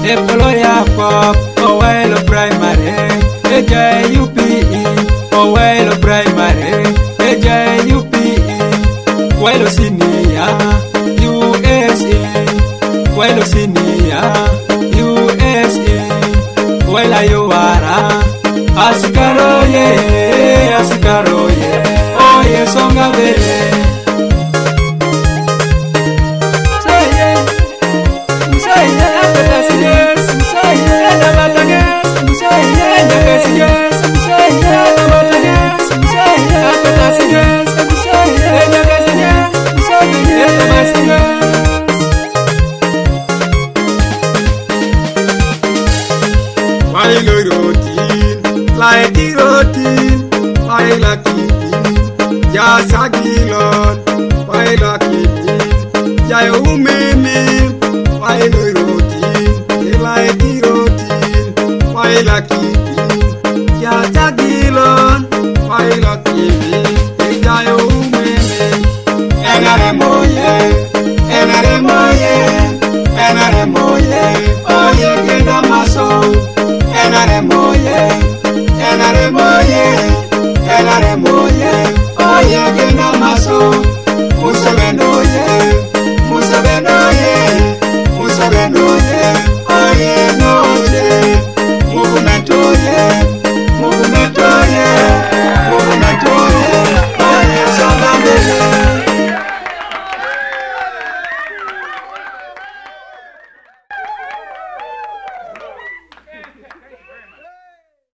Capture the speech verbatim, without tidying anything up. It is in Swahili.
Epolo Yakob, Owelo Primary, A J U P E, Owelo Primary, A J U P E, Welo Senior, U S A, Welo Senior, U S A, Wela Yowara, Asikaroye, Asikaroye, Oye Songa Bele. Like the routine, why lucky me? Ya sagilon, why lucky me? Ya umemi, why no routine? Like the routine, why lucky